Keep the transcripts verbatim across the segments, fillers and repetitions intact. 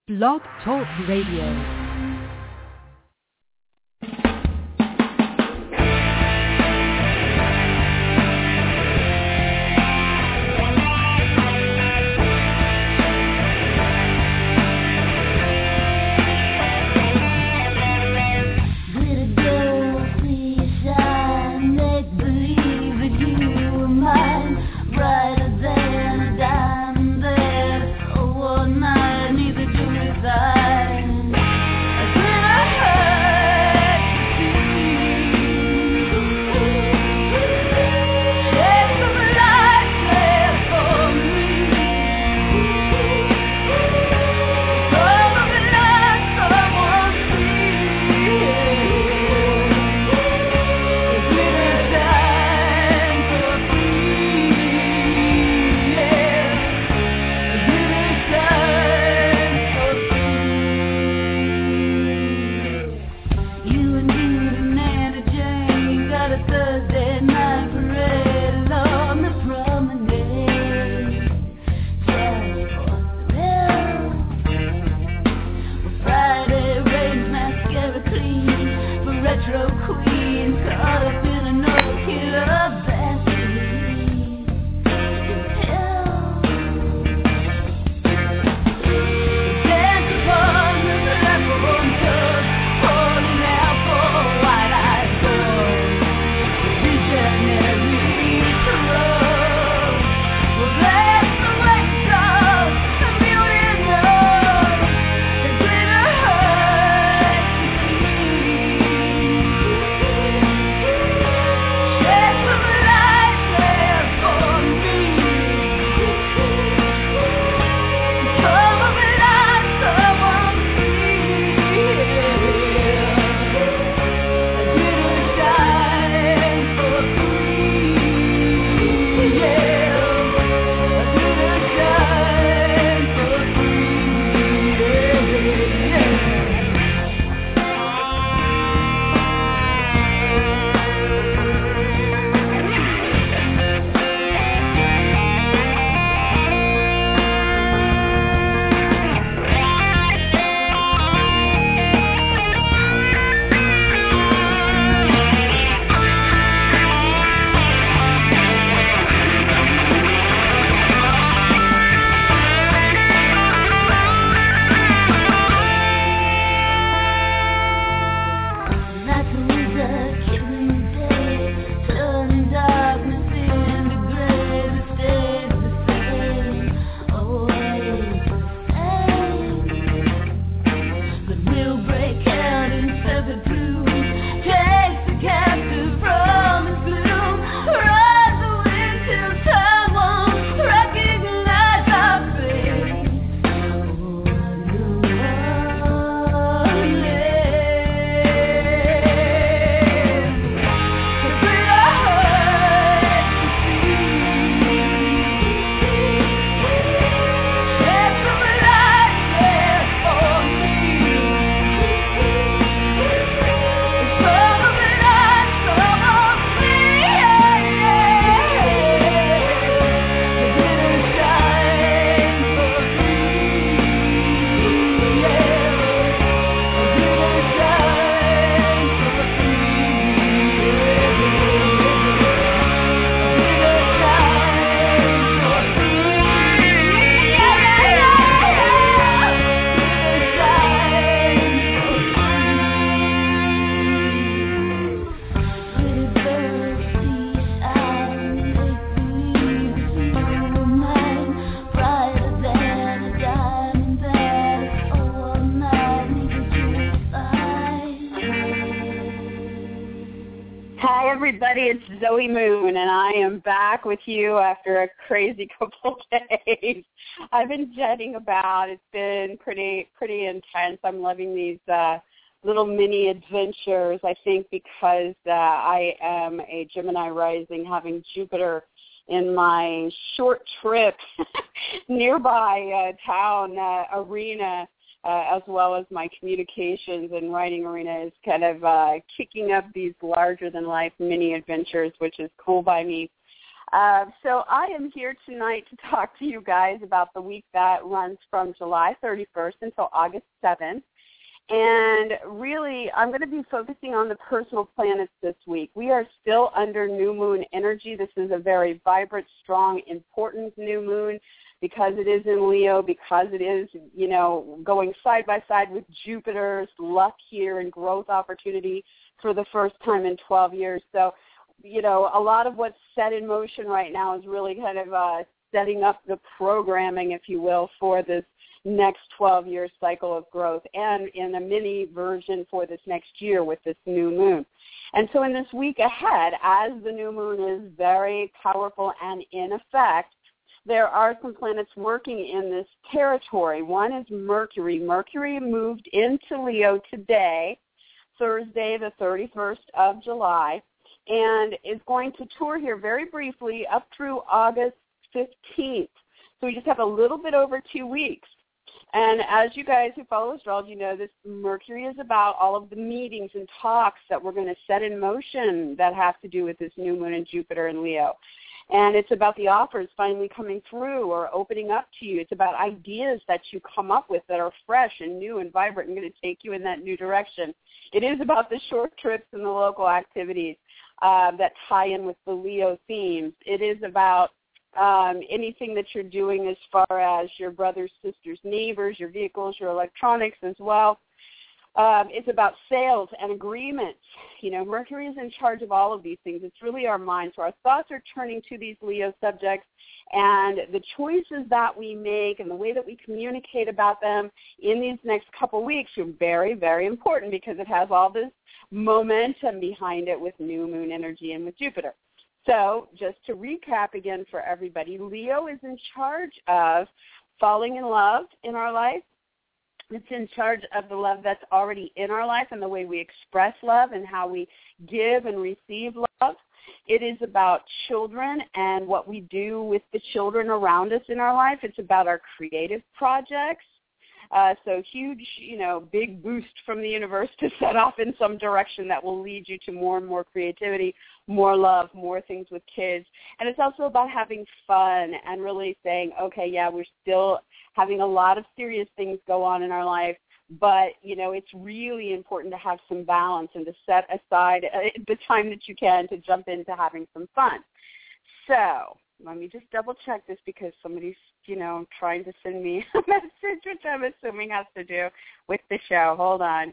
Blog Talk Radio. It's Zoe Moon, and I am back with you after a crazy couple days. I've been jetting about. It's been pretty pretty intense. I'm loving these uh, little mini adventures, I think, because uh, I am a Gemini rising, having Jupiter in my short trip nearby uh, town uh, arena. Uh, as well as my communications and writing arena is kind of uh, kicking up these larger-than-life mini adventures, which is cool by me. Uh, so I am here tonight to talk to you guys about the week that runs from July thirty-first until August seventh. And really, I'm going to be focusing on the personal planets this week. We are still under new moon energy. This is a very vibrant, strong, important new moon because it is in Leo, because it is, you know, going side by side with Jupiter's luck here and growth opportunity for the first time in twelve years. So, you know, a lot of what's set in motion right now is really kind of uh, setting up the programming, if you will, for this next twelve-year cycle of growth, and in a mini version for this next year with this new moon. And so in this week ahead, as the new moon is very powerful and in effect, there are some planets working in this territory. One is Mercury. Mercury moved into Leo today, Thursday the thirty-first of July, and is going to tour here very briefly up through August fifteenth. So we just have a little bit over two weeks. And as you guys who follow astrology know, this Mercury is about all of the meetings and talks that we're going to set in motion that have to do with this new moon and Jupiter and Leo. And it's about the offers finally coming through or opening up to you. It's about ideas that you come up with that are fresh and new and vibrant and going to take you in that new direction. It is about the short trips and the local activities uh, that tie in with the Leo themes. It is about Um, anything that you're doing as far as your brothers, sisters, neighbors, your vehicles, your electronics as well. Um, it's about sales and agreements. You know, Mercury is in charge of all of these things. It's really our mind. So our thoughts are turning to these Leo subjects, and the choices that we make and the way that we communicate about them in these next couple weeks are very, very important because it has all this momentum behind it with new moon energy and with Jupiter. So just to recap again for everybody, Leo is in charge of falling in love in our life. It's in charge of the love that's already in our life and the way we express love and how we give and receive love. It is about children and what we do with the children around us in our life. It's about our creative projects. Uh, so huge, you know, big boost from the universe to set off in some direction that will lead you to more and more creativity, more love, more things with kids. And it's also about having fun and really saying, okay, yeah, we're still having a lot of serious things go on in our life, but, you know, it's really important to have some balance and to set aside the time that you can to jump into having some fun. So let me just double check this because somebody's, you know, trying to send me a message, which I'm assuming has to do with the show. Hold on.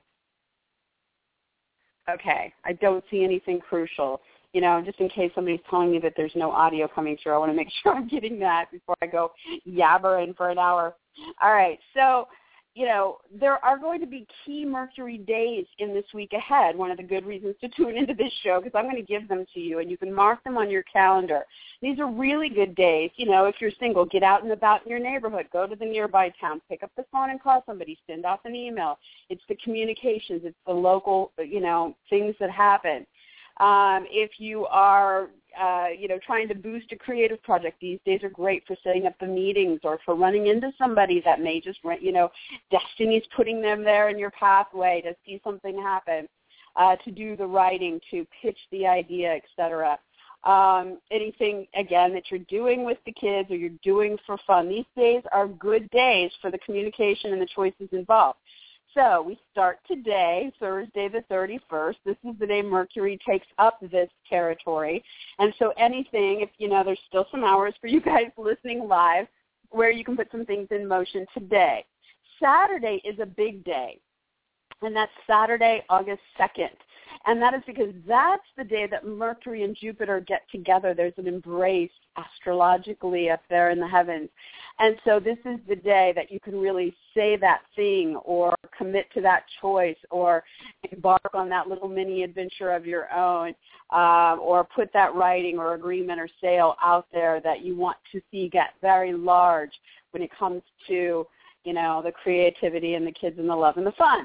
Okay, I don't see anything crucial. You know, just in case somebody's telling me that there's no audio coming through, I want to make sure I'm getting that before I go yabbering for an hour. All right, so, you know, there are going to be key Mercury days in this week ahead. One of the good reasons to tune into this show, because I'm going to give them to you, and you can mark them on your calendar. These are really good days. You know, if you're single, get out and about in your neighborhood. Go to the nearby town. Pick up the phone and call somebody. Send off an email. It's the communications. It's the local, you know, things that happen. Um, if you are, uh, you know, trying to boost a creative project, these days are great for setting up the meetings or for running into somebody that may just, you know, destiny's putting them there in your pathway to see something happen, uh, to do the writing, to pitch the idea, et cetera. Um, anything, again, that you're doing with the kids or you're doing for fun. These days are good days for the communication and the choices involved. So we start today, Thursday the thirty-first. This is the day Mercury takes up this territory. And so anything, if, you know, there's still some hours for you guys listening live where you can put some things in motion today. Saturday is a big day, and that's Saturday, August second. And that is because that's the day that Mercury and Jupiter get together. There's an embrace astrologically up there in the heavens. And so this is the day that you can really say that thing or commit to that choice or embark on that little mini adventure of your own, uh, or put that writing or agreement or sale out there that you want to see get very large when it comes to, you know, the creativity and the kids and the love and the fun.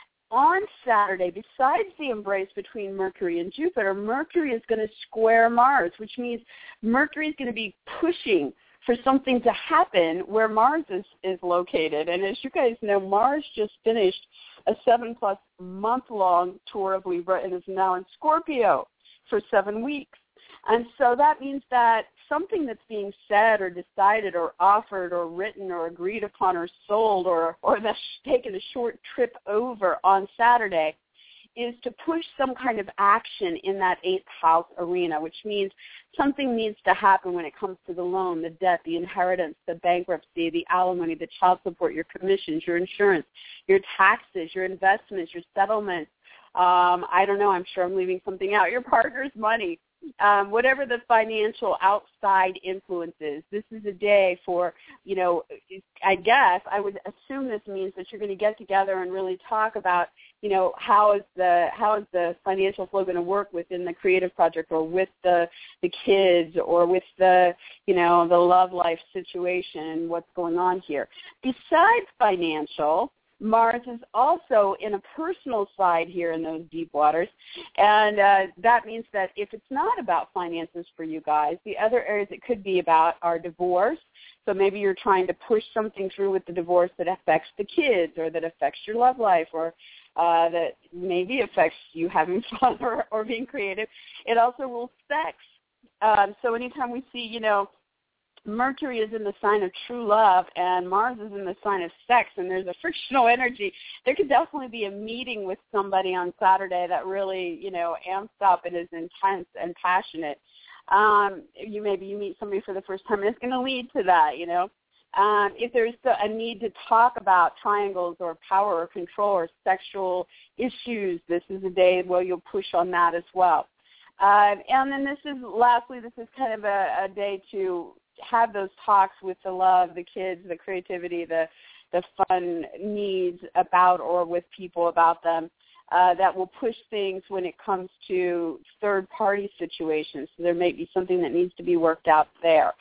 On Saturday, besides the embrace between Mercury and Jupiter, Mercury is going to square Mars, which means Mercury is going to be pushing for something to happen where Mars is, is located. And as you guys know, Mars just finished a seven-plus month-long tour of Libra and is now in Scorpio for seven weeks. And so that means that something that's being said or decided or offered or written or agreed upon or sold or, or that's taken a short trip over on Saturday is to push some kind of action in that eighth house arena, which means something needs to happen when it comes to the loan, the debt, the inheritance, the bankruptcy, the alimony, the child support, your commissions, your insurance, your taxes, your investments, your settlements. Um, I don't know, I'm sure I'm leaving something out. Your partner's money. Um, whatever the financial outside influence is, this is a day for, you know, I guess I would assume this means that you're going to get together and really talk about, you know, how is the how is the financial flow going to work within the creative project or with the the kids or with the, you know, the love life situation, what's going on here. Besides financial, Mars is also in a personal side here in those deep waters, and uh, that means that if it's not about finances for you guys, the other areas it could be about are divorce. So maybe you're trying to push something through with the divorce that affects the kids or that affects your love life or uh, that maybe affects you having fun or, or being creative. It also rules sex. Um, so anytime we see, you know, Mercury is in the sign of true love and Mars is in the sign of sex and there's a frictional energy, there could definitely be a meeting with somebody on Saturday that really, you know, amps up and is intense and passionate. Um, you maybe you meet somebody for the first time and it's going to lead to that, you know. Um, if there's a need to talk about triangles or power or control or sexual issues, this is a day where you'll push on that as well. Uh, and then this is, lastly, this is kind of a, a day to have those talks with the love, the kids, the creativity, the the fun needs about or with people about them uh, that will push things when it comes to third-party situations. So there may be something that needs to be worked out there.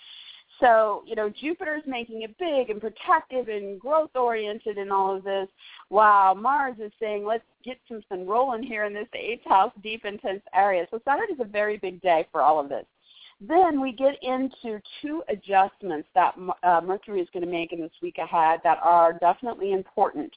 So, you know, Jupiter's making it big and protective and growth-oriented in all of this, while Mars is saying, let's get something rolling here in this eighth house, deep, intense area. So Saturday is a very big day for all of this. Then we get into two adjustments that uh, Mercury is going to make in this week ahead that are definitely important.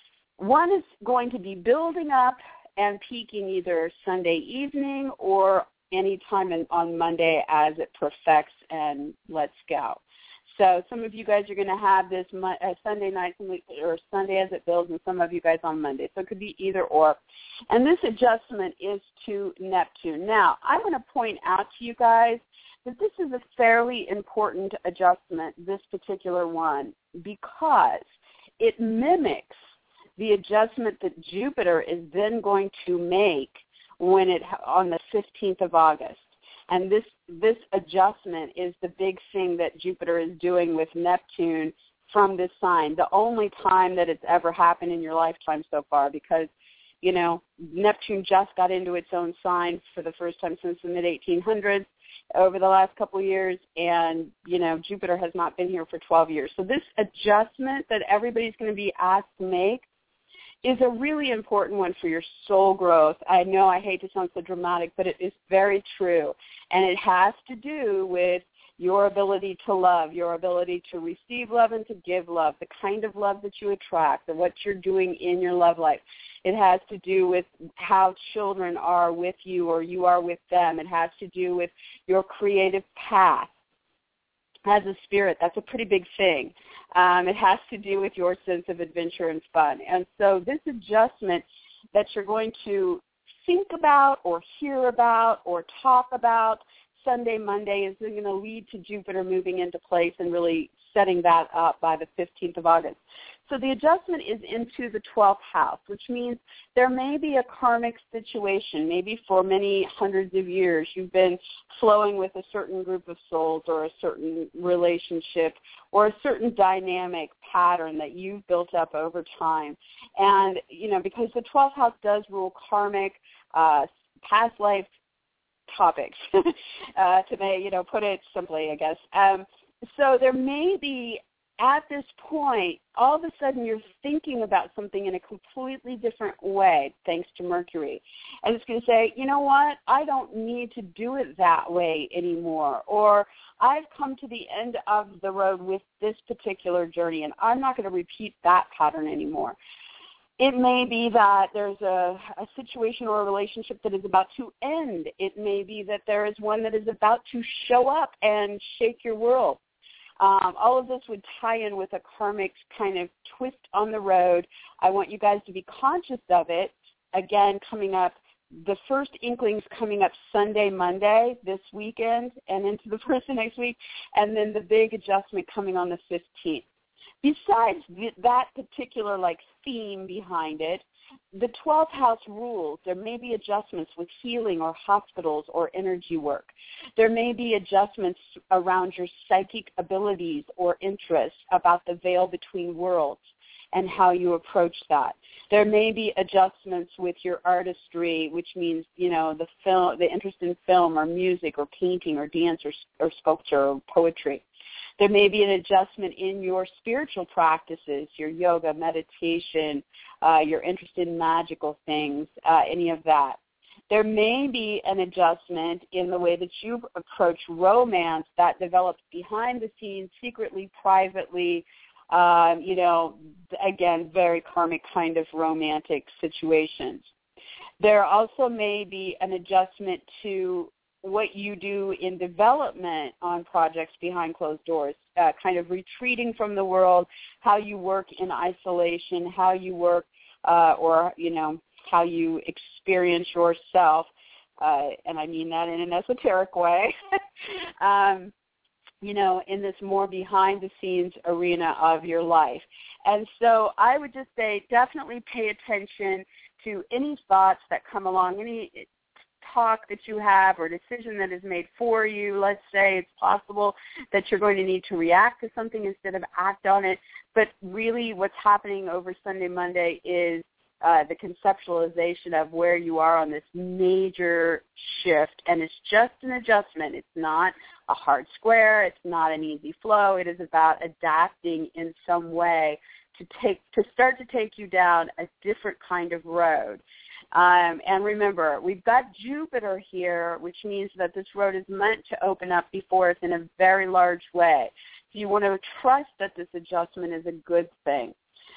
One is going to be building up and peaking either Sunday evening or any time in, on Monday as it perfects and lets go. So some of you guys are going to have this uh, Sunday night or Sunday as it builds, and some of you guys on Monday. So it could be either or. And this adjustment is to Neptune. Now, I want to point out to you guys that this is a fairly important adjustment, this particular one, because it mimics the adjustment that Jupiter is then going to make when it on the fifteenth of August. And this this adjustment is the big thing that Jupiter is doing with Neptune from this sign, the only time that it's ever happened in your lifetime so far, because, you know, Neptune just got into its own sign for the first time since the mid eighteen hundreds over the last couple of years, and, you know, Jupiter has not been here for twelve years. So this adjustment that everybody's going to be asked to make is a really important one for your soul growth. I know I hate to sound so dramatic, but it is very true. And it has to do with your ability to love, your ability to receive love and to give love, the kind of love that you attract, and what you're doing in your love life. It has to do with how children are with you or you are with them. It has to do with your creative path as a spirit. That's a pretty big thing. Um, it has to do with your sense of adventure and fun. And so this adjustment that you're going to think about or hear about or talk about Sunday, Monday is going to lead to Jupiter moving into place and really setting that up by the fifteenth of August. So the adjustment is into the twelfth house, which means there may be a karmic situation. Maybe for many hundreds of years you've been flowing with a certain group of souls or a certain relationship or a certain dynamic pattern that you've built up over time. And, you know, because the twelfth house does rule karmic, uh, past life topics, uh, to may, you know, put it simply, I guess. Um, so there may be, at this point, all of a sudden you're thinking about something in a completely different way, thanks to Mercury. And it's going to say, you know what, I don't need to do it that way anymore. Or I've come to the end of the road with this particular journey, and I'm not going to repeat that pattern anymore. It may be that there's a, a situation or a relationship that is about to end. It may be that there is one that is about to show up and shake your world. Um, all of this would tie in with a karmic kind of twist on the road. I want you guys to be conscious of it. Again, coming up, the first inklings coming up Sunday, Monday, this weekend, and into the first of next week, and then the big adjustment coming on the fifteenth. Besides that particular like theme behind it, the twelfth house rules. There may be adjustments with healing or hospitals or energy work. There may be adjustments around your psychic abilities or interests about the veil between worlds and how you approach that. There may be adjustments with your artistry, which means, you know, the film, the interest in film or music or painting or dance or, or sculpture or poetry. There may be an adjustment in your spiritual practices, your yoga, meditation, uh, your interest in magical things, uh, any of that. There may be an adjustment in the way that you approach romance that develops behind the scenes, secretly, privately, um, you know, again, very karmic kind of romantic situations. There also may be an adjustment to what you do in development on projects behind closed doors, uh, kind of retreating from the world, how you work in isolation, how you work uh, or, you know, how you experience yourself, uh, and I mean that in an esoteric way, um, you know, in this more behind-the-scenes arena of your life. And so I would just say definitely pay attention to any thoughts that come along, any talk that you have or decision that is made for you. Let's say it's possible that you're going to need to react to something instead of act on it. But really what's happening over Sunday, Monday is uh, the conceptualization of where you are on this major shift. And it's just an adjustment. It's not a hard square. It's not an easy flow. It is about adapting in some way to take to start to take you down a different kind of road. Um, and remember, we've got Jupiter here, which means that this road is meant to open up before us in a very large way. So you want to trust that this adjustment is a good thing.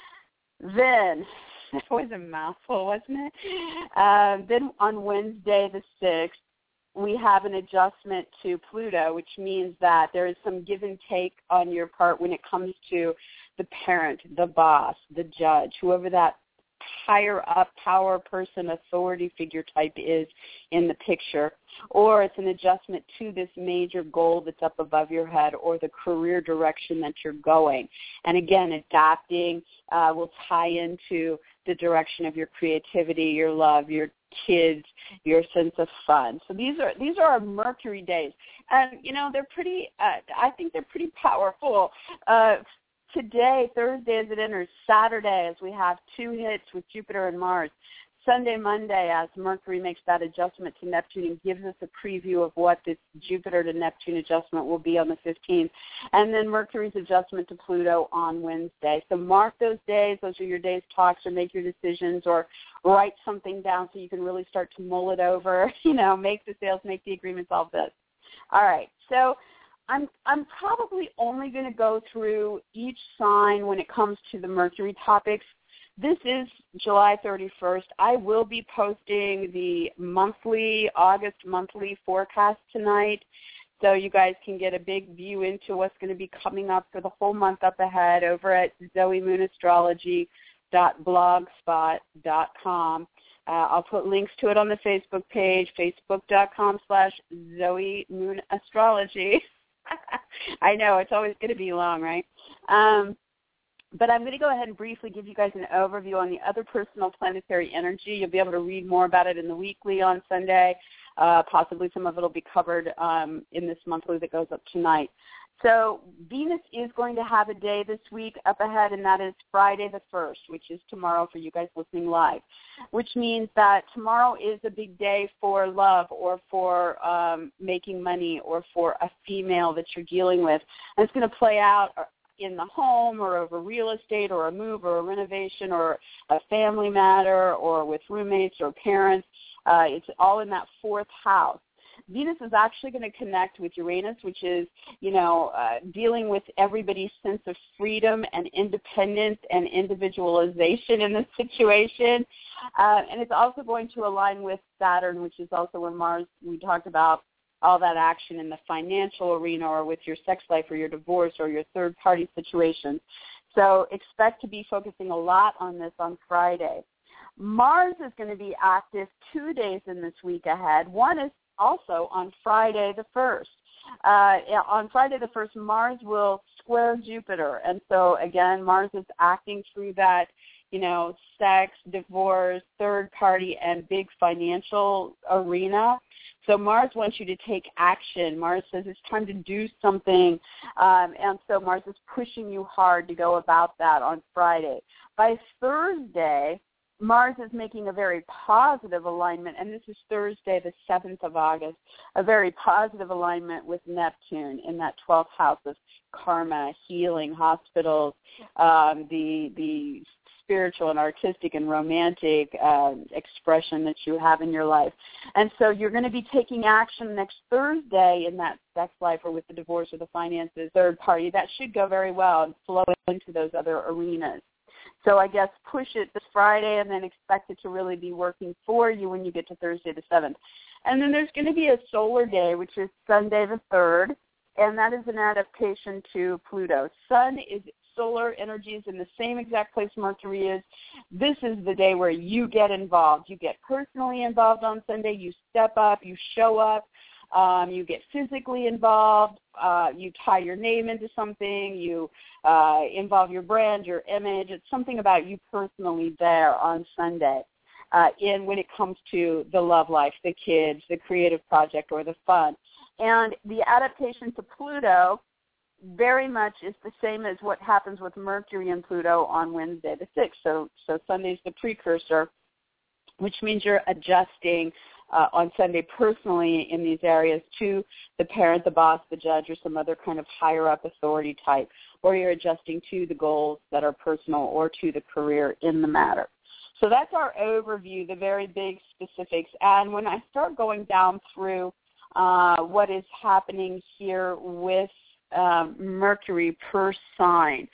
Then, that was a mouthful, wasn't it? Uh, then on Wednesday the sixth, we have an adjustment to Pluto, which means that there is some give and take on your part when it comes to the parent, the boss, the judge, whoever that higher up power person, authority figure type is in the picture, or it's an adjustment to this major goal that's up above your head or the career direction that you're going. And again, adapting uh, will tie into the direction of your creativity, your love, your kids, your sense of fun. So these are these are our Mercury days, and you know they're pretty. Uh, I think they're pretty powerful. Uh, Today, Thursday as it enters, Saturday as we have two hits with Jupiter and Mars, Sunday, Monday as Mercury makes that adjustment to Neptune and gives us a preview of what this Jupiter to Neptune adjustment will be on the fifteenth, and then Mercury's adjustment to Pluto on Wednesday. So mark those days. Those are your days to talk or make your decisions or write something down so you can really start to mull it over, you know, make the sales, make the agreements, all this. All right, so I'm I'm probably only going to go through each sign when it comes to the Mercury topics. This is July thirty-first. I will be posting the monthly, August monthly forecast tonight, so you guys can get a big view into what's going to be coming up for the whole month up ahead over at zoe moon astrology dot blogspot dot com. Uh, I'll put links to it on the Facebook page, facebook.com slash Zoe Moon Astrology. I know, it's always going to be long, right? Um, but I'm going to go ahead and briefly give you guys an overview on the other personal planetary energy. You'll be able to read more about it in the weekly on Sunday. Uh, possibly some of it will be covered um, in this monthly that goes up tonight. So Venus is going to have a day this week up ahead, and that is Friday the first, which is tomorrow for you guys listening live, which means that tomorrow is a big day for love or for um, making money or for a female that you're dealing with. And it's going to play out in the home or over real estate or a move or a renovation or a family matter or with roommates or parents. Uh, it's all in that fourth house. Venus is actually going to connect with Uranus, which is, you know, uh, dealing with everybody's sense of freedom and independence and individualization in this situation. Uh, and it's also going to align with Saturn, which is also where Mars, we talked about all that action in the financial arena or with your sex life or your divorce or your third-party situation. So expect to be focusing a lot on this on Friday. Mars is going to be active two days in this week ahead. One is also on Friday the first. Uh, on Friday the first, Mars will square Jupiter. And so, again, Mars is acting through that, you know, sex, divorce, third party, and big financial arena. So Mars wants you to take action. Mars says it's time to do something. Um, and so Mars is pushing you hard to go about that on Friday. By Thursday, Mars is making a very positive alignment, and this is Thursday, the seventh of August, a very positive alignment with Neptune in that twelfth house of karma, healing, hospitals, um, the the spiritual and artistic and romantic uh, expression that you have in your life. And so you're going to be taking action next Thursday in that sex life or with the divorce or the finances, third party. That should go very well and flow into those other arenas. So I guess push it this Friday and then expect it to really be working for you when you get to Thursday the seventh. And then there's going to be a solar day, which is Sunday the third, and that is an adaptation to Pluto. Sun is solar energies in the same exact place Mercury is. This is the day where you get involved. You get personally involved on Sunday. You step up. You show up. Um, you get physically involved. Uh, you tie your name into something. You uh, involve your brand, your image. It's something about you personally there on Sunday. Uh, in when it comes to the love life, the kids, the creative project, or the fun. And the adaptation to Pluto very much is the same as what happens with Mercury and Pluto on Wednesday the sixth. So, so Sunday's the precursor, which means you're adjusting uh, on Sunday personally in these areas to the parent, the boss, the judge, or some other kind of higher-up authority type, or you're adjusting to the goals that are personal or to the career in the matter. So that's our overview, the very big specifics. And when I start going down through uh, what is happening here with um, Mercury per sign,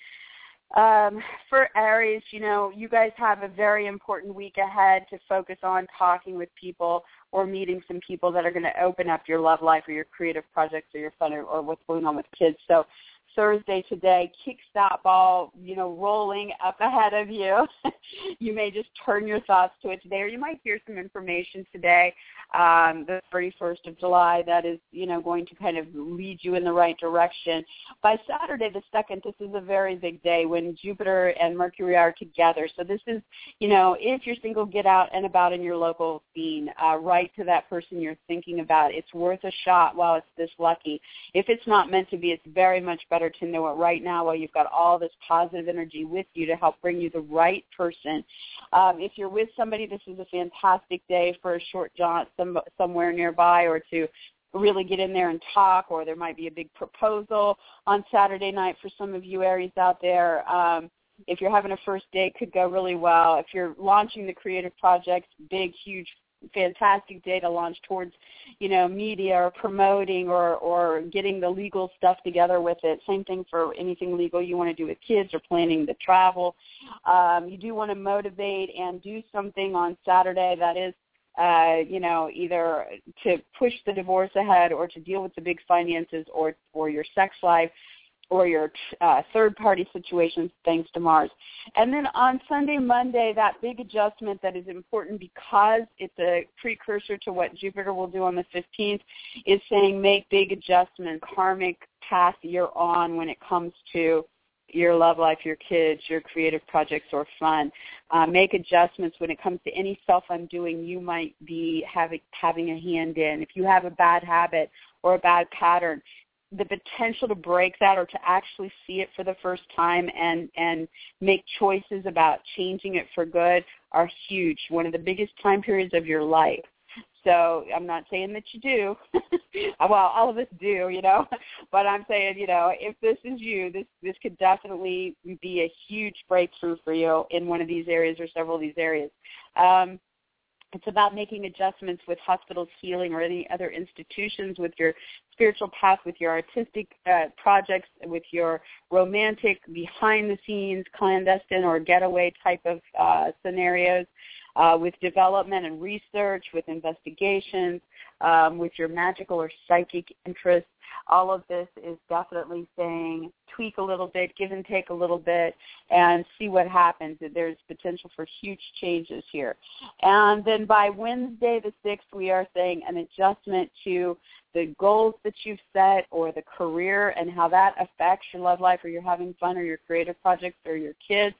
um, for Aries, you know, you guys have a very important week ahead to focus on talking with people or meeting some people that are going to open up your love life or your creative projects or your fun or, or what's going on with kids. So Thursday today kicks that ball, you know, rolling up ahead of you. You may just turn your thoughts to it today, or you might hear some information today, um, the thirty-first of July, that is, you know, going to kind of lead you in the right direction. By Saturday the second, this is a very big day when Jupiter and Mercury are together. So this is, you know, if you're single, get out and about in your local scene. Uh, write to that person you're thinking about. It's worth a shot while it's this lucky. If it's not meant to be, it's very much better to know it right now while you've got all this positive energy with you to help bring you the right person. Um, if you're with somebody, this is a fantastic day for a short jaunt some, somewhere nearby, or to really get in there and talk, or there might be a big proposal on Saturday night for some of you Aries out there. Um, if you're having a first date, could go really well. If you're launching the creative projects, big, huge, fantastic day to launch towards, you know, media or promoting or, or getting the legal stuff together with it. Same thing for anything legal you want to do with kids or planning the travel. Um, you do want to motivate and do something on Saturday that is, uh, you know, either to push the divorce ahead or to deal with the big finances or, or your sex life or your uh, third-party situations, thanks to Mars. And then on Sunday, Monday, that big adjustment that is important because it's a precursor to what Jupiter will do on the fifteenth is saying make big adjustments, karmic path you're on when it comes to your love life, your kids, your creative projects, or fun. Uh, make adjustments when it comes to any self-undoing you might be having, having a hand in. If you have a bad habit or a bad pattern, the potential to break that or to actually see it for the first time and, and make choices about changing it for good are huge, one of the biggest time periods of your life. So I'm not saying that you do. Well, all of us do, you know, but I'm saying, you know, if this is you, this, this could definitely be a huge breakthrough for you in one of these areas or several of these areas. Um, It's about making adjustments with hospitals, healing, or any other institutions, with your spiritual path, with your artistic uh, projects, with your romantic, behind-the-scenes, clandestine, or getaway type of uh, scenarios, uh, with development and research, with investigations, um, with your magical or psychic interests. All of this is definitely saying tweak a little bit, give and take a little bit, and see what happens. There's potential for huge changes here. And then by Wednesday the sixth, we are saying an adjustment to the goals that you've set or the career and how that affects your love life, or you're having fun, or your creative projects, or your kids,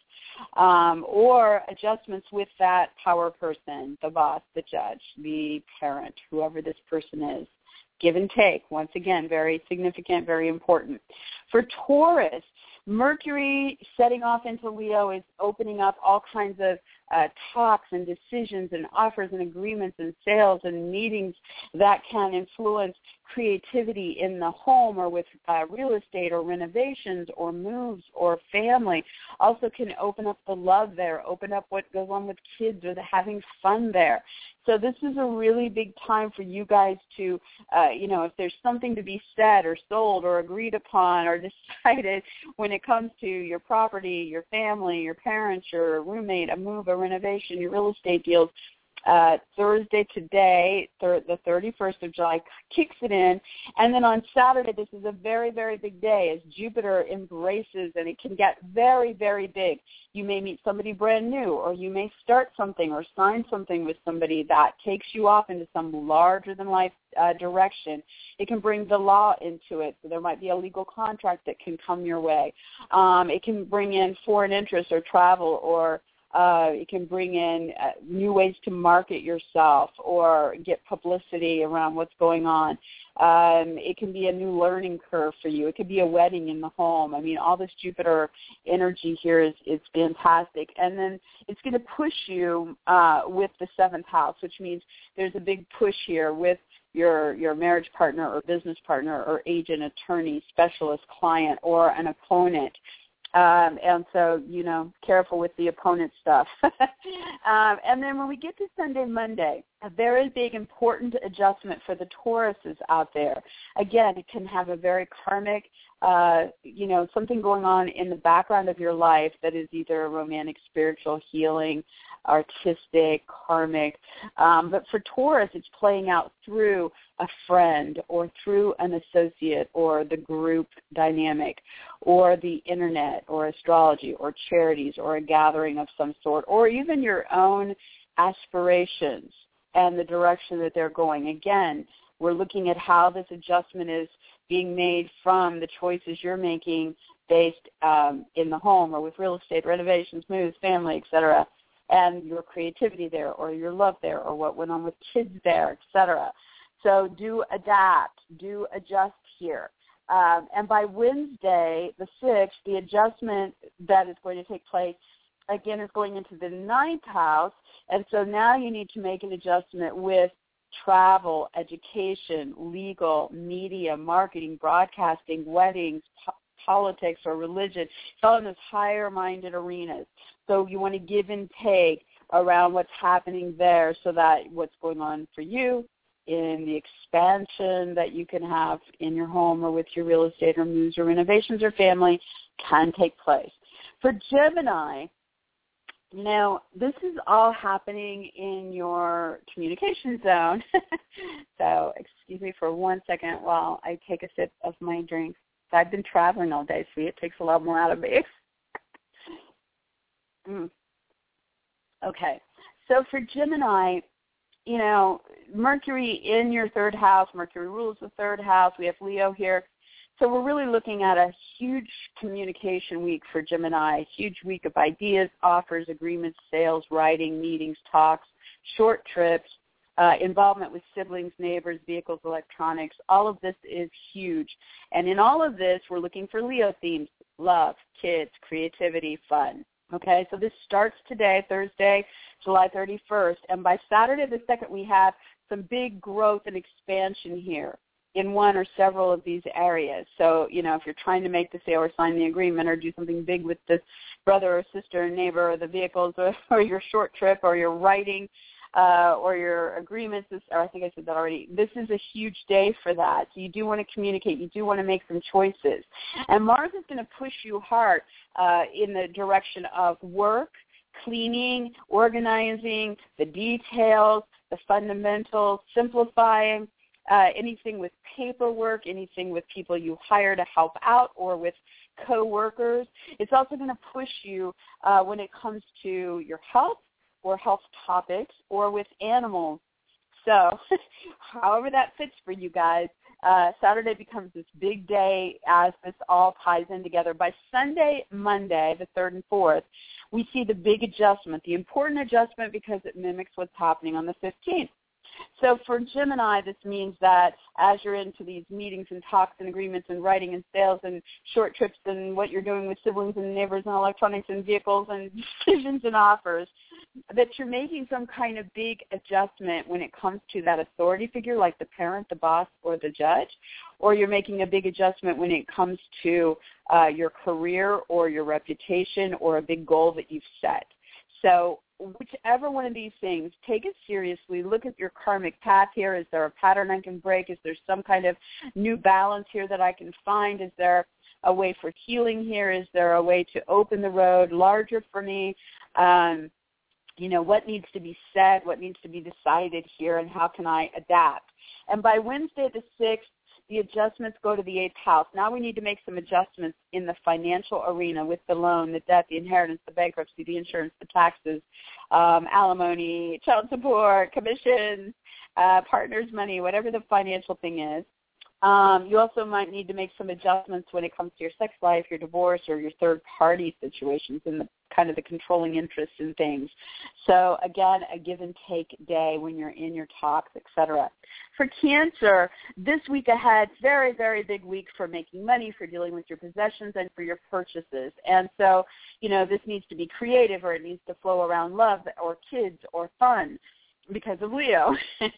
um, or adjustments with that power person, the boss, the judge, the parent, whoever this person is. Give and take, once again, very significant, very important. For Taurus, Mercury setting off into Leo is opening up all kinds of uh, talks and decisions and offers and agreements and sales and meetings that can influence creativity in the home, or with uh, real estate or renovations or moves or family. Also can open up the love there, open up what goes on with kids or the having fun there. So this is a really big time for you guys to, uh, you know, if there's something to be said or sold or agreed upon or decided when it comes to your property, your family, your parents, your roommate, a move, a renovation, your real estate deals, Uh, Thursday today, thir- the thirty-first of July, kicks it in. And then on Saturday, this is a very, very big day as Jupiter embraces, and it can get very, very big. You may meet somebody brand new, or you may start something or sign something with somebody that takes you off into some larger-than-life uh, direction. It can bring the law into it, so there might be a legal contract that can come your way. Um, it can bring in foreign interest or travel, or Uh, it can bring in uh, new ways to market yourself or get publicity around what's going on. Um, it can be a new learning curve for you. It could be a wedding in the home. I mean, all this Jupiter energy here is, is fantastic. And then it's going to push you uh, with the seventh house, which means there's a big push here with your your marriage partner or business partner or agent, attorney, specialist, client, or an opponent. Um, and so, you know, careful with the opponent stuff. um, and then when we get to Sunday, Monday, a very big, important adjustment for the Tauruses out there. Again, it can have a very karmic, uh, you know, something going on in the background of your life that is either romantic, spiritual, healing, artistic, karmic. Um, but for Taurus, it's playing out through a friend or through an associate or the group dynamic or the internet or astrology or charities or a gathering of some sort, or even your own aspirations and the direction that they're going. Again, we're looking at how this adjustment is being made from the choices you're making based um, in the home or with real estate, renovations, moves, family, et cetera, and your creativity there or your love there or what went on with kids there, et cetera. So do adapt, do adjust here. Um, and by Wednesday, the sixth, the adjustment that is going to take place, again, is going into the ninth house. And so now you need to make an adjustment with travel, education, legal, media, marketing, broadcasting, weddings, po- politics, or religion. It's all in those higher-minded arenas. So you want to give and take around what's happening there so that what's going on for you in the expansion that you can have in your home or with your real estate or moves or renovations or family can take place. For Gemini, now this is all happening in your communication zone. So excuse me for one second while I take a sip of my drink. I've been traveling all day, so it takes a lot more out of me. mm. Okay, so for Gemini, you know, Mercury in your third house, Mercury rules the third house. We have Leo here. So we're really looking at a huge communication week for Gemini, a huge week of ideas, offers, agreements, sales, writing, meetings, talks, short trips, uh, involvement with siblings, neighbors, vehicles, electronics. All of this is huge. And in all of this, we're looking for Leo themes: love, kids, creativity, fun. Okay, so this starts today, Thursday, July thirty-first, and by Saturday the second, we have some big growth and expansion here in one or several of these areas. So, you know, if you're trying to make the sale or sign the agreement or do something big with this brother or sister or neighbor or the vehicles or, or your short trip or your writing, uh, or your agreements, is, or I think I said that already, this is a huge day for that. So you do want to communicate. You do want to make some choices. And Mars is going to push you hard uh, in the direction of work, cleaning, organizing, the details, the fundamentals, simplifying, uh, anything with paperwork, anything with people you hire to help out or with co-workers. It's also going to push you uh, when it comes to your health or health topics or with animals. So however that fits for you guys, uh, Saturday becomes this big day as this all ties in together. By Sunday, Monday, the third and fourth, we see the big adjustment, the important adjustment because it mimics what's happening on the fifteenth. So for Gemini, this means that as you're into these meetings and talks and agreements and writing and sales and short trips and what you're doing with siblings and neighbors and electronics and vehicles and decisions and offers, that you're making some kind of big adjustment when it comes to that authority figure like the parent, the boss, or the judge, or you're making a big adjustment when it comes to uh, your career or your reputation or a big goal that you've set. So whichever one of these things, take it seriously. Look at your karmic path here. Is there a pattern I can break? Is there some kind of new balance here that I can find? Is there a way for healing here? Is there a way to open the road larger for me? Um, you know, what needs to be said? What needs to be decided here? And how can I adapt? And by Wednesday the sixth, the adjustments go to the eighth house. Now we need to make some adjustments in the financial arena with the loan, the debt, the inheritance, the bankruptcy, the insurance, the taxes, um, alimony, child support, commissions, uh, partners' money, whatever the financial thing is. Um, you also might need to make some adjustments when it comes to your sex life, your divorce, or your third-party situations and the kind of the controlling interest in things. So, again, a give-and-take day when you're in your talks, et cetera. For Cancer, this week ahead, very, very big week for making money, for dealing with your possessions, and for your purchases. And so, you know, this needs to be creative, or it needs to flow around love or kids or fun, because of Leo.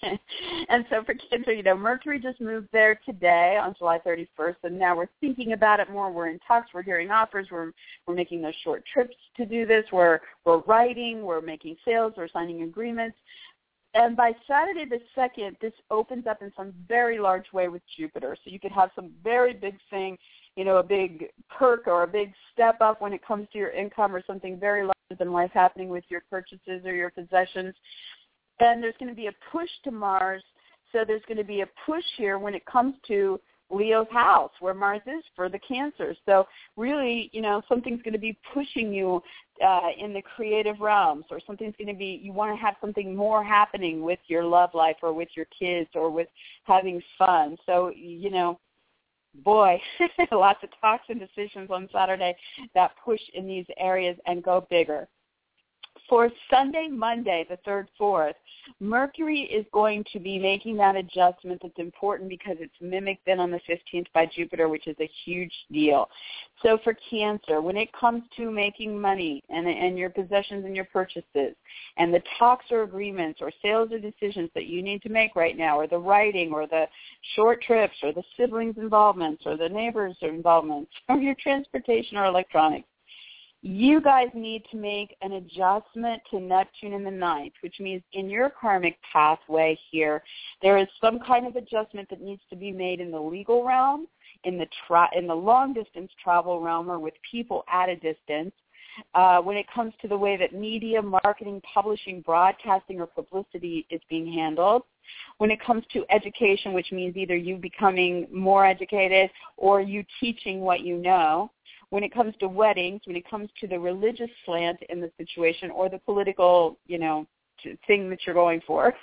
And so for Cancer, you know, Mercury just moved there today on July thirty-first, and now we're thinking about it more. We're in talks. We're hearing offers. We're we're making those short trips to do this. We're we're writing. We're making sales. We're signing agreements. And by Saturday the second, this opens up in some very large way with Jupiter. So you could have some very big thing, you know, a big perk or a big step up when it comes to your income, or something very larger than life happening with your purchases or your possessions. And there's going to be a push to Mars, so there's going to be a push here when it comes to Leo's house, where Mars is for the Cancer. So really, you know, something's going to be pushing you uh, in the creative realms, or something's going to be, you want to have something more happening with your love life or with your kids or with having fun. So, you know, boy, lots of talks and decisions on Saturday that push in these areas and go bigger. For Sunday, Monday, the third, fourth, Mercury is going to be making that adjustment that's important because it's mimicked then on the fifteenth by Jupiter, which is a huge deal. So for Cancer, when it comes to making money and, and your possessions and your purchases and the talks or agreements or sales or decisions that you need to make right now, or the writing or the short trips or the siblings' involvements or the neighbors' involvements or your transportation or electronics, you guys need to make an adjustment to Neptune in the ninth, which means in your karmic pathway here, there is some kind of adjustment that needs to be made in the legal realm, in the tra- in the long-distance travel realm, or with people at a distance. Uh, when it comes to the way that media, marketing, publishing, broadcasting, or publicity is being handled. When it comes to education, which means either you becoming more educated or you teaching what you know. When it comes to weddings, when it comes to the religious slant in the situation or the political, you know, thing that you're going for.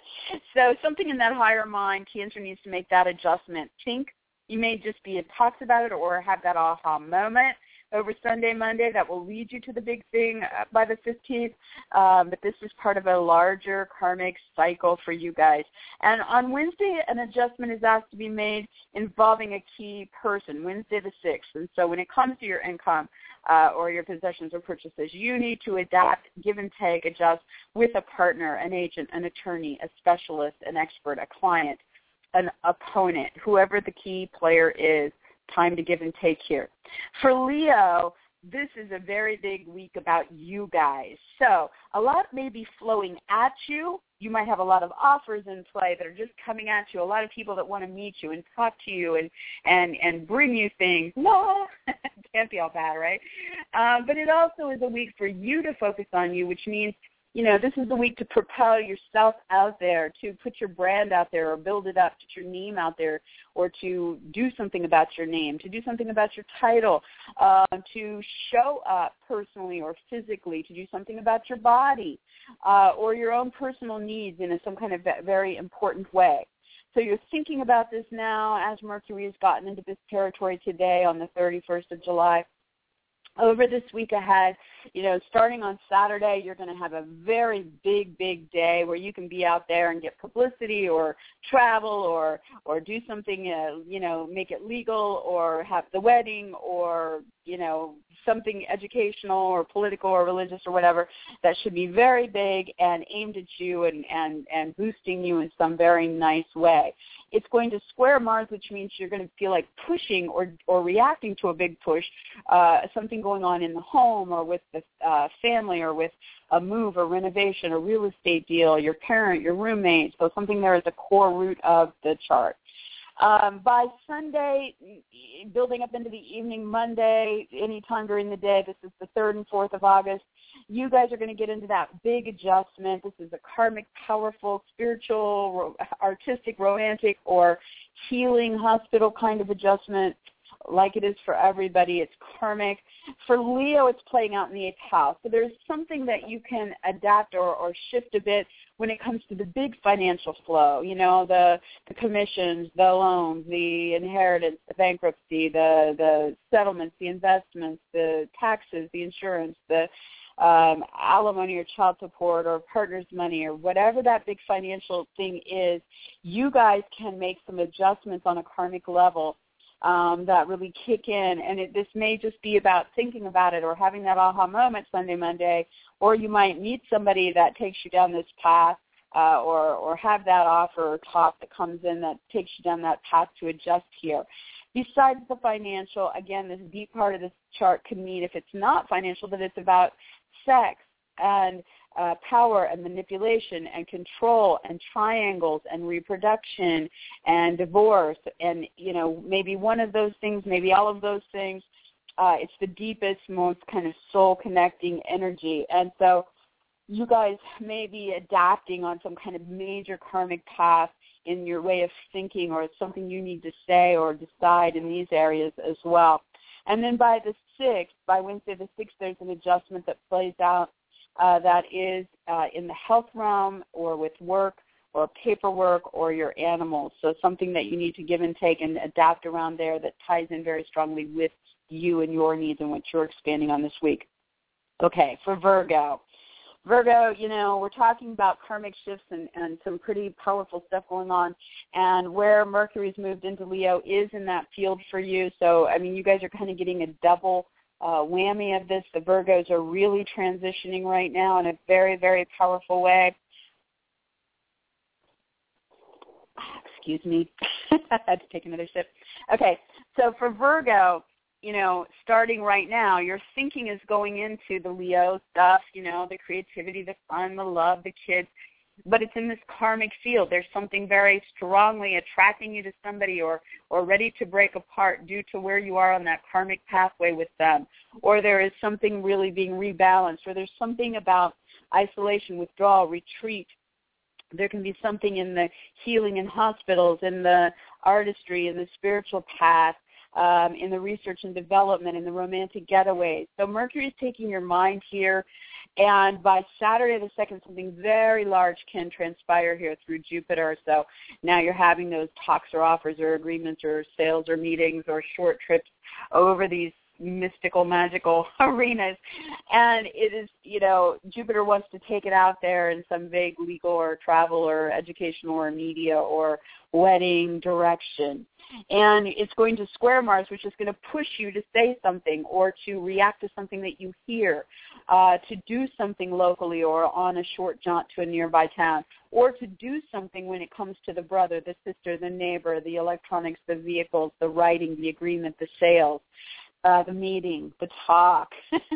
So something in that higher mind, Cancer needs to make that adjustment. Think you may just be in talks about it or have that aha moment over Sunday, Monday that will lead you to the big thing by the fifteenth. Um, but this is part of a larger karmic cycle for you guys. And on Wednesday, an adjustment is asked to be made involving a key person, Wednesday the sixth. And so when it comes to your income uh, or your possessions or purchases, you need to adapt, give and take, adjust with a partner, an agent, an attorney, a specialist, an expert, a client, an opponent, whoever the key player is. Time to give and take here. For Leo, this is a very big week about you guys. So a lot may be flowing at you. You might have a lot of offers in play that are just coming at you, a lot of people that want to meet you and talk to you and, and, and bring you things. No, can't be all bad, right? Uh, but it also is a week for you to focus on you, which means, you know, this is the week to propel yourself out there, to put your brand out there or build it up, put your name out there, or to do something about your name, to do something about your title, uh, to show up personally or physically, to do something about your body uh, or your own personal needs in a, some kind of very important way. So you're thinking about this now as Mercury has gotten into this territory today on the thirty-first of July. Over this week ahead, you know, starting on Saturday, you're going to have a very big, big day where you can be out there and get publicity or travel or or do something, uh, you know, make it legal or have the wedding or, you know, something educational or political or religious or whatever that should be very big and aimed at you and, and, and boosting you in some very nice way. It's going to square Mars, which means you're going to feel like pushing or, or reacting to a big push, uh, something going on in the home or with the uh, family or with a move or renovation or real estate deal, your parent, your roommate, so something there is a core root of the chart. Um, by Sunday, building up into the evening, Monday, anytime during the day, this is the third and fourth of August, you guys are going to get into that big adjustment. This is a karmic, powerful, spiritual, artistic, romantic, or healing hospital kind of adjustment like it is for everybody. It's karmic. For Leo, it's playing out in the eighth house. So there's something that you can adapt or, or shift a bit when it comes to the big financial flow, you know, the, the commissions, the loans, the inheritance, the bankruptcy, the, the settlements, the investments, the taxes, the insurance, the um, alimony or child support or partner's money or whatever that big financial thing is. You guys can make some adjustments on a karmic level Um, that really kick in, and it, this may just be about thinking about it or having that aha moment Sunday, Monday, or you might meet somebody that takes you down this path uh, or, or have that offer or talk that comes in that takes you down that path to adjust here. Besides the financial, again, this deep part of this chart can mean if it's not financial, that it's about sex and Uh, power and manipulation and control and triangles and reproduction and divorce and, you know, maybe one of those things, maybe all of those things. Uh, it's the deepest, most kind of soul-connecting energy. And so you guys may be adapting on some kind of major karmic path in your way of thinking, or it's something you need to say or decide in these areas as well. And then by the sixth, by Wednesday the sixth, there's an adjustment that plays out Uh, that is uh, in the health realm or with work or paperwork or your animals. So something that you need to give and take and adapt around there that ties in very strongly with you and your needs and what you're expanding on this week. Okay, for Virgo. Virgo, you know, we're talking about karmic shifts and, and some pretty powerful stuff going on. And where Mercury's moved into Leo is in that field for you. So, I mean, you guys are kind of getting a double Uh, whammy of this. The Virgos are really transitioning right now in a very, very powerful way. Excuse me. I had to take another sip. Okay, so for Virgo, you know, starting right now, your thinking is going into the Leo stuff, you know, the creativity, the fun, the love, the kids, but it's in this karmic field. There's something very strongly attracting you to somebody or, or ready to break apart due to where you are on that karmic pathway with them. Or there is something really being rebalanced, or there's something about isolation, withdrawal, retreat. There can be something in the healing in hospitals, in the artistry, in the spiritual path, um, in the research and development, in the romantic getaways. So Mercury is taking your mind here. And by Saturday the second, something very large can transpire here through Jupiter. So now you're having those talks or offers or agreements or sales or meetings or short trips over these mystical, magical arenas. And it is, you know, Jupiter wants to take it out there in some vague legal or travel or educational or media or wedding direction. And it's going to square Mars, which is going to push you to say something or to react to something that you hear, uh, to do something locally or on a short jaunt to a nearby town, or to do something when it comes to the brother, the sister, the neighbor, the electronics, the vehicles, the writing, the agreement, the sales. uh, the meeting, the talk.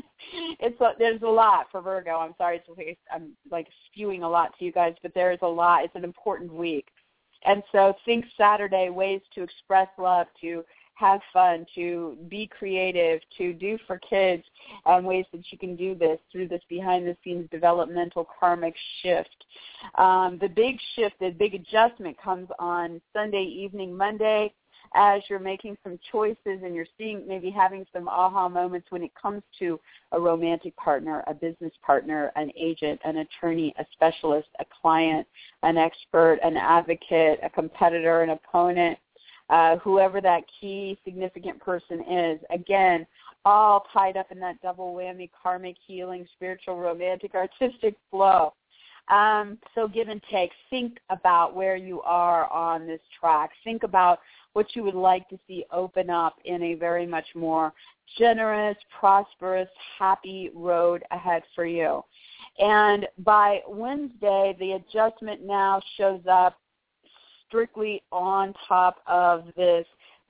it's a, there's a lot for Virgo. I'm sorry, it's like, I'm like spewing a lot to you guys, but there's a lot. It's an important week. And so think Saturday, ways to express love, to have fun, to be creative, to do for kids, and ways that you can do this through this behind-the-scenes developmental karmic shift. Um, the big shift, the big adjustment comes on Sunday evening, Monday, as you're making some choices and you're seeing, maybe having some aha moments when it comes to a romantic partner, a business partner, an agent, an attorney, a specialist, a client, an expert, an advocate, a competitor, an opponent, uh, whoever that key significant person is. Again, all tied up in that double whammy, karmic, healing, spiritual, romantic, artistic flow. Um, so give and take. Think about where you are on this track. Think about what you would like to see open up in a very much more generous, prosperous, happy road ahead for you. And by Wednesday, the adjustment now shows up strictly on top of this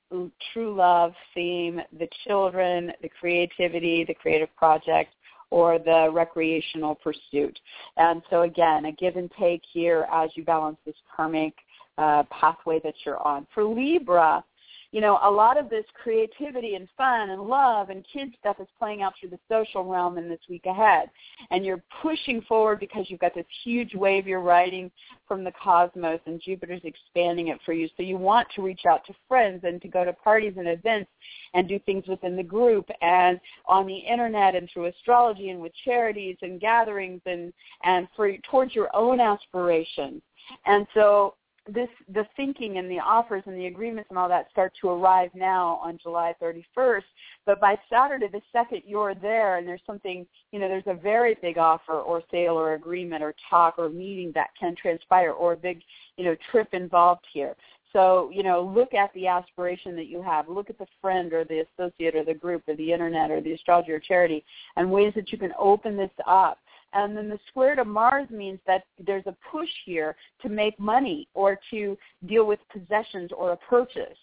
true love theme, the children, the creativity, the creative project, or the recreational pursuit. And so, again, a give and take here as you balance this karmic uh, pathway that you're on. For Libra, you know, a lot of this creativity and fun and love and kid stuff is playing out through the social realm in this week ahead. And you're pushing forward because you've got this huge wave you're riding from the cosmos, and Jupiter's expanding it for you. So you want to reach out to friends and to go to parties and events and do things within the group and on the internet and through astrology and with charities and gatherings and, and for towards your own aspirations. And so this the thinking and the offers and the agreements and all that start to arrive now on July thirty-first. But by Saturday the second, you're there and there's something, you know, there's a very big offer or sale or agreement or talk or meeting that can transpire, or a big, you know, trip involved here. So, you know, look at the aspiration that you have. Look at the friend or the associate or the group or the internet or the astrology or charity and ways that you can open this up. And then the square to Mars means that there's a push here to make money or to deal with possessions or a purchase.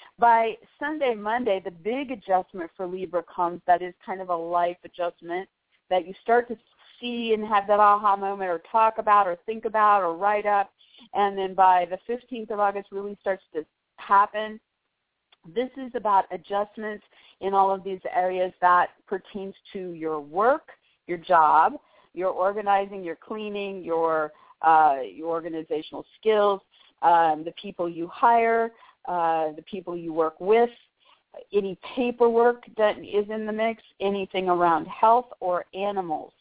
By Sunday, Monday, the big adjustment for Libra comes that is kind of a life adjustment that you start to see and have that aha moment or talk about or think about or write up. And then by the fifteenth of August really starts to happen. This is about adjustments in all of these areas that pertains to your work, your job, your organizing, your cleaning, your uh, your organizational skills, um, the people you hire, uh, the people you work with, any paperwork that is in the mix, anything around health or animals.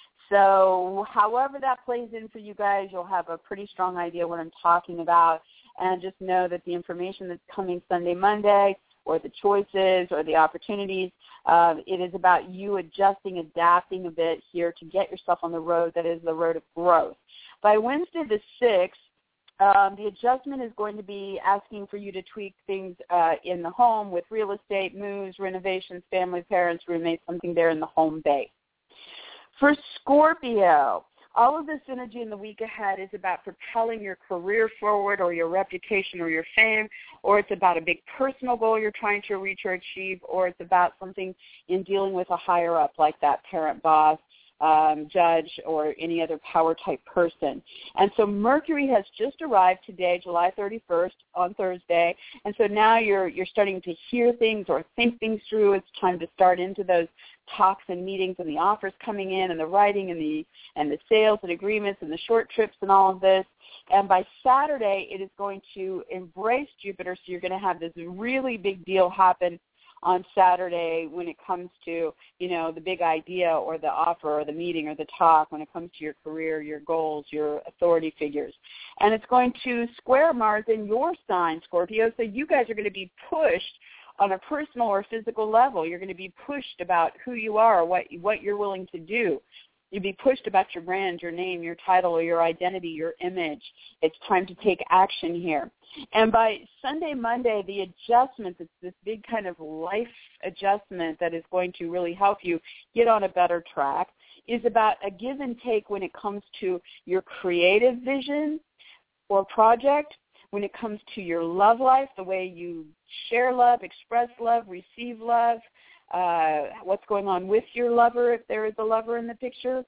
So however that plays in for you guys, you'll have a pretty strong idea what I'm talking about. And just know that the information that's coming Sunday, Monday, or the choices or the opportunities, uh, it is about you adjusting, adapting a bit here to get yourself on the road that is the road of growth. By Wednesday the sixth, um, the adjustment is going to be asking for you to tweak things uh, in the home with real estate, moves, renovations, family, parents, roommates, something there in the home base. For Scorpio, all of this energy in the week ahead is about propelling your career forward or your reputation or your fame, or it's about a big personal goal you're trying to reach or achieve, or it's about something in dealing with a higher up like that parent, boss, um, judge, or any other power-type person. And so Mercury has just arrived today, July thirty-first, on Thursday, and so now you're you're starting to hear things or think things through. It's time to start into those talks and meetings and the offers coming in and the writing and the and the sales and agreements and the short trips and all of this. And by Saturday, it is going to embrace Jupiter, so you're going to have this really big deal happen on Saturday when it comes to, you know, the big idea or the offer or the meeting or the talk, when it comes to your career, your goals, your authority figures. And it's going to square Mars in your sign, Scorpio, so you guys are going to be pushed on a personal or physical level. You're going to be pushed about who you are, what what you're willing to do. You'll be pushed about your brand, your name, your title, or your identity, your image. It's time to take action here. And by Sunday, Monday, the adjustments, it's this big kind of life adjustment that is going to really help you get on a better track, is about a give and take when it comes to your creative vision or project, when it comes to your love life, the way you share love, express love, receive love, uh, what's going on with your lover if there is a lover in the picture.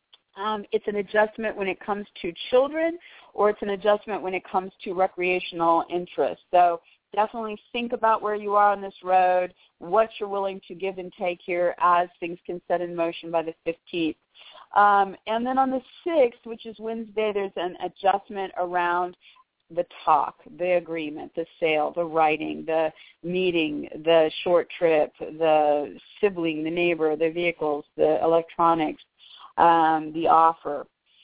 Um, it's an adjustment when it comes to children, or it's an adjustment when it comes to recreational interests. So definitely think about where you are on this road, what you're willing to give and take here as things can set in motion by the fifteenth. Um, and then on the sixth, which is Wednesday, there's an adjustment around the talk, the agreement, the sale, the writing, the meeting, the short trip, the sibling, the neighbor, the vehicles, the electronics, um, the offer.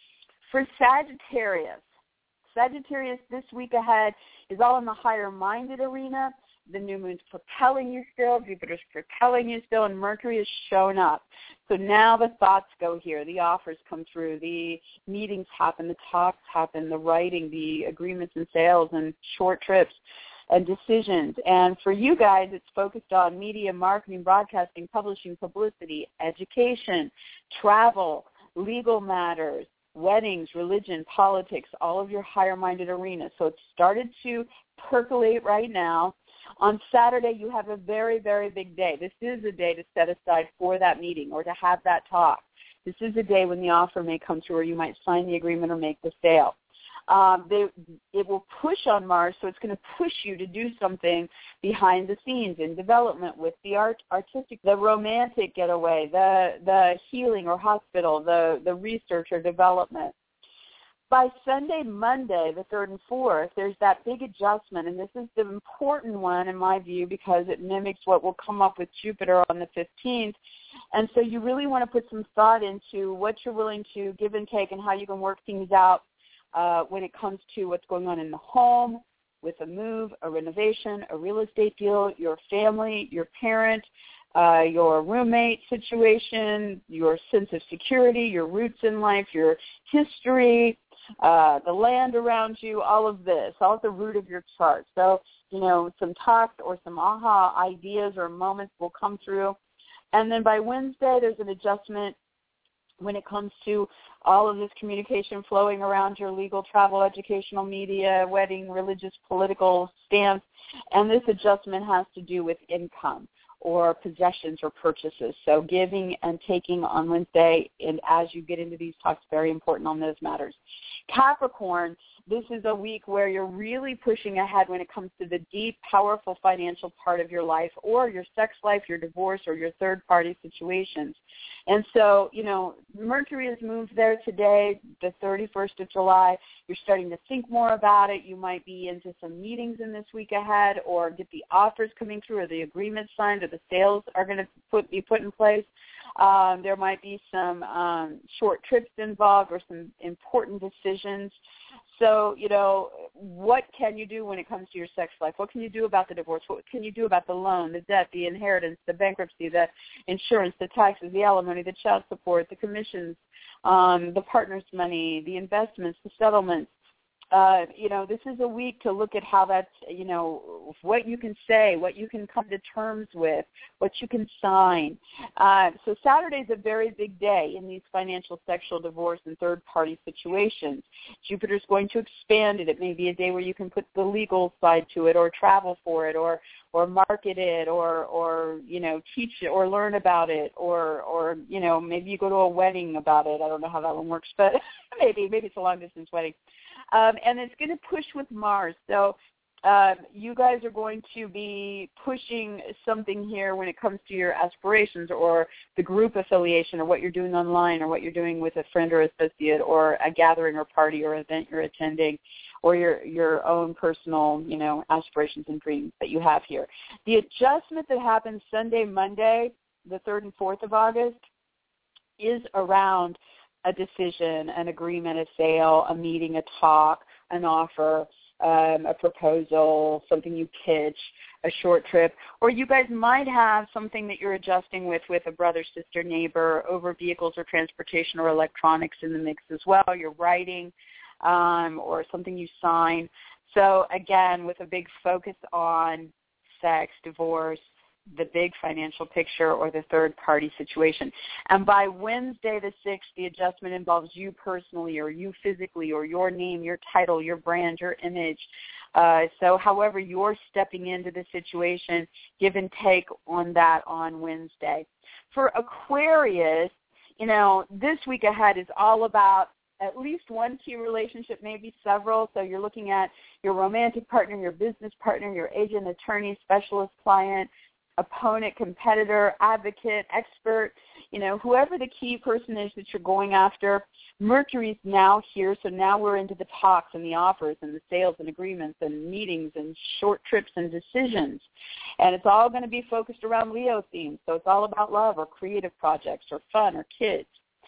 For Sagittarius, Sagittarius this week ahead is all in the higher-minded arena. The new moon's propelling you still, Jupiter's propelling you still, and Mercury is showing up. So now the thoughts go here. The offers come through. The meetings happen. The talks happen. The writing, the agreements and sales and short trips and decisions. And for you guys, it's focused on media, marketing, broadcasting, publishing, publicity, education, travel, legal matters, weddings, religion, politics, all of your higher-minded arenas. So it's started to percolate right now. On Saturday, you have a very, very big day. This is a day to set aside for that meeting or to have that talk. This is a day when the offer may come through, or you might sign the agreement or make the sale. Um, they, it will push on Mars, so it's going to push you to do something behind the scenes in development with the art, artistic, the romantic getaway, the the healing or hospital, the, the research or development. By Sunday, Monday, the third and fourth, there's that big adjustment, and this is the important one in my view because it mimics what will come up with Jupiter on the fifteenth. And so you really want to put some thought into what you're willing to give and take and how you can work things out uh, when it comes to what's going on in the home, with a move, a renovation, a real estate deal, your family, your parent, uh, your roommate situation, your sense of security, your roots in life, your history, uh, the land around you, all of this, all at the root of your chart. So, you know, some talks or some aha ideas or moments will come through. And then by Wednesday, there's an adjustment when it comes to all of this communication flowing around your legal, travel, educational, media, wedding, religious, political stance. And this adjustment has to do with income or possessions or purchases. So giving and taking on Wednesday, and as you get into these talks, very important on those matters. Capricorn, this is a week where you're really pushing ahead when it comes to the deep, powerful financial part of your life or your sex life, your divorce, or your third-party situations. And so, you know, Mercury has moved there today, the thirty-first of July. You're starting to think more about it. You might be into some meetings in this week ahead or get the offers coming through or the agreements signed or the sales are going to put, be put in place. Um, there might be some um, short trips involved or some important decisions. So, you know, what can you do when it comes to your sex life? What can you do about the divorce? What can you do about the loan, the debt, the inheritance, the bankruptcy, the insurance, the taxes, the alimony, the child support, the commissions, um, the partner's money, the investments, the settlements? Uh, you know, this is a week to look at how that's, you know, what you can say, what you can come to terms with, what you can sign. Uh, so Saturday's a very big day in these financial, sexual, divorce, and third-party situations. Jupiter's going to expand it. It may be a day where you can put the legal side to it or travel for it or or market it or, or you know, teach it or learn about it or, or, you know, maybe you go to a wedding about it. I don't know how that one works, but maybe, maybe it's a long-distance wedding. Um, and it's going to push with Mars. So um, you guys are going to be pushing something here when it comes to your aspirations or the group affiliation or what you're doing online or what you're doing with a friend or associate or a gathering or party or event you're attending or your, your own personal, you know, aspirations and dreams that you have here. The adjustment that happens Sunday, Monday, the third and fourth of August, is around a decision, an agreement, a sale, a meeting, a talk, an offer, um, a proposal, something you pitch, a short trip, or you guys might have something that you're adjusting with with a brother, sister, neighbor over vehicles or transportation or electronics in the mix as well. You're writing um, or something you sign. So, again, with a big focus on sex, divorce, the big financial picture or the third-party situation. And by Wednesday the sixth, the adjustment involves you personally or you physically or your name, your title, your brand, your image. Uh, so however you're stepping into the situation, give and take on that on Wednesday. For Aquarius, you know, this week ahead is all about at least one key relationship, maybe several. So you're looking at your romantic partner, your business partner, your agent, attorney, specialist, client, opponent, competitor, advocate, expert, you know, whoever the key person is that you're going after. Mercury's now here, so now we're into the talks and the offers and the sales and agreements and meetings and short trips and decisions. And it's all going to be focused around Leo themes, so it's all about love or creative projects or fun or kids.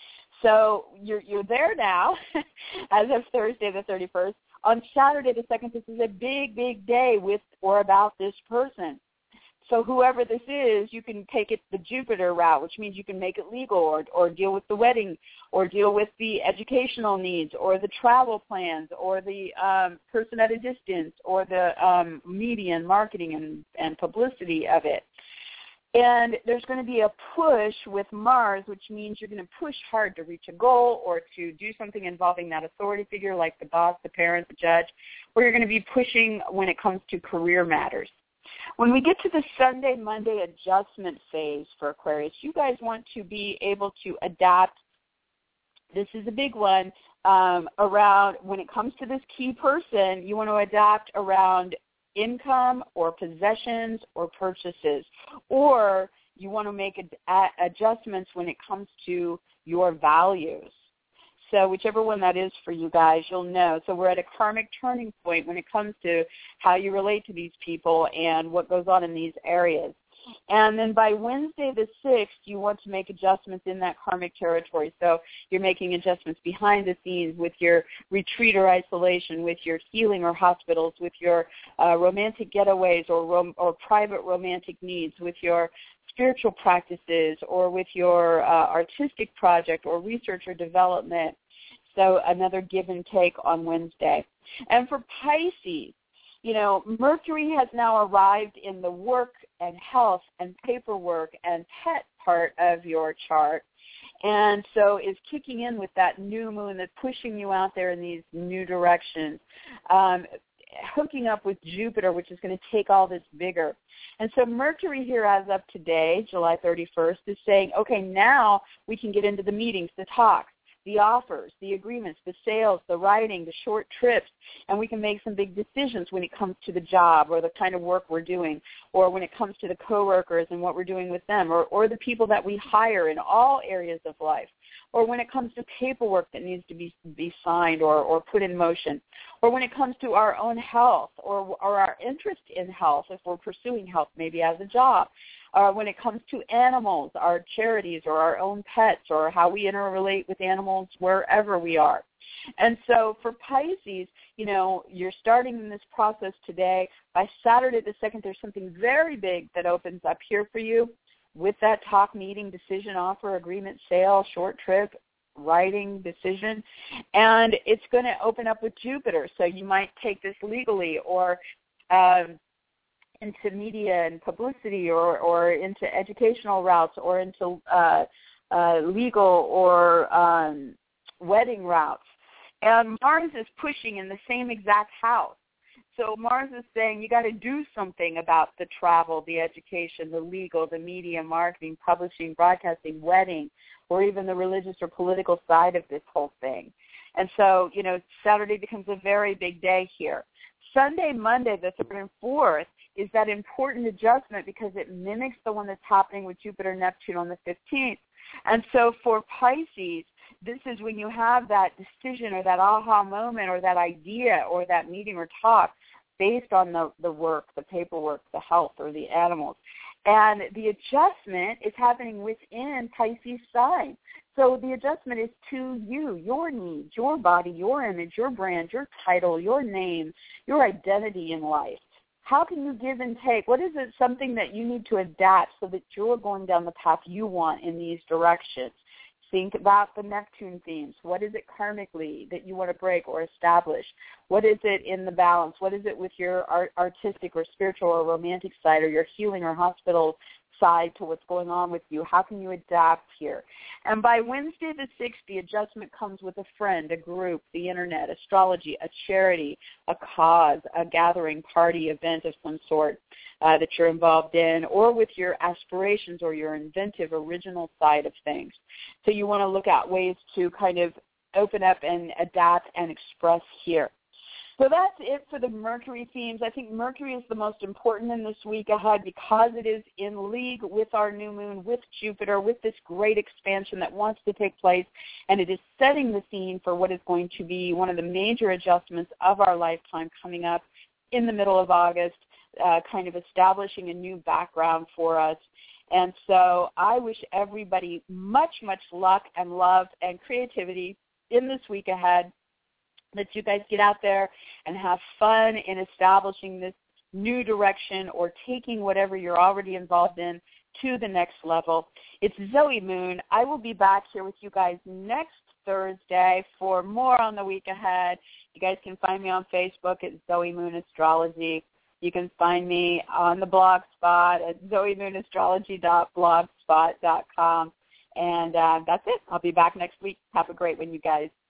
So you're you're there now as of Thursday the thirty-first. On Saturday the second, this is a big, big day with or about this person. So whoever this is, you can take it the Jupiter route, which means you can make it legal or, or deal with the wedding or deal with the educational needs or the travel plans or the um, person at a distance or the um, media and marketing and, and publicity of it. And there's going to be a push with Mars, which means you're going to push hard to reach a goal or to do something involving that authority figure like the boss, the parent, the judge, or you're going to be pushing when it comes to career matters. When we get to the Sunday, Monday adjustment phase for Aquarius, you guys want to be able to adapt. This is a big one um, around when it comes to this key person, you want to adapt around income or possessions or purchases, or you want to make ad- ad- adjustments when it comes to your values. So whichever one that is for you guys, you'll know. So we're at a karmic turning point when it comes to how you relate to these people and what goes on in these areas. And then by Wednesday the sixth, you want to make adjustments in that karmic territory. So you're making adjustments behind the scenes with your retreat or isolation, with your healing or hospitals, with your uh, romantic getaways or rom- or private romantic needs, with your spiritual practices, or with your uh, artistic project or research or development. So another give and take on Wednesday. And for Pisces, you know, Mercury has now arrived in the work and health and paperwork and pet part of your chart. And so is kicking in with that new moon that's pushing you out there in these new directions, um, hooking up with Jupiter, which is going to take all this bigger. And so Mercury here as of today, July thirty-first, is saying, okay, now we can get into the meetings, the talks, the offers, the agreements, the sales, the writing, the short trips, and we can make some big decisions when it comes to the job or the kind of work we're doing, or when it comes to the coworkers and what we're doing with them, or, or the people that we hire in all areas of life, or when it comes to paperwork that needs to be, be signed or, or put in motion, or when it comes to our own health or, or our interest in health, if we're pursuing health maybe as a job. Uh, when it comes to animals, our charities or our own pets, or how we interrelate with animals wherever we are. And so for Pisces, you know, you're starting in this process today. By Saturday the second, there's something very big that opens up here for you with that talk, meeting, decision, offer, agreement, sale, short trip, writing, decision. And it's going to open up with Jupiter. So you might take this legally or um, into media and publicity or, or into educational routes or into uh, uh, legal or um, wedding routes. And Mars is pushing in the same exact house. So Mars is saying you got to do something about the travel, the education, the legal, the media, marketing, publishing, broadcasting, wedding, or even the religious or political side of this whole thing. And so, you know, Saturday becomes a very big day here. Sunday, Monday, the third and fourth, is that important adjustment because it mimics the one that's happening with Jupiter and Neptune on the fifteenth. And so for Pisces, this is when you have that decision or that aha moment or that idea or that meeting or talk based on the, the work, the paperwork, the health, or the animals. And the adjustment is happening within Pisces sign. So the adjustment is to you, your needs, your body, your image, your brand, your title, your name, your identity in life. How can you give and take? What is it, something that you need to adapt so that you're going down the path you want in these directions? Think about the Neptune themes. What is it karmically that you want to break or establish? What is it in the balance? What is it with your art, artistic or spiritual or romantic side, or your healing or hospital side to what's going on with you? How can you adapt here? And by Wednesday the sixth, the adjustment comes with a friend, a group, the internet, astrology, a charity, a cause, a gathering, party, event of some sort uh, that you're involved in, or with your aspirations or your inventive, original side of things. So you want to look at ways to kind of open up and adapt and express here. So that's it for the Mercury themes. I think Mercury is the most important in this week ahead because it is in league with our new moon, with Jupiter, with this great expansion that wants to take place, and it is setting the scene for what is going to be one of the major adjustments of our lifetime coming up in the middle of August, uh, kind of establishing a new background for us. And so I wish everybody much, much luck and love and creativity in this week ahead, that you guys get out there and have fun in establishing this new direction or taking whatever you're already involved in to the next level. It's Zoe Moon. I will be back here with you guys next Thursday for more on the week ahead. You guys can find me on Facebook at Zoe Moon Astrology. You can find me on the blog spot at zoe moon astrology dot blogspot dot com. And uh, that's it. I'll be back next week. Have a great one, you guys.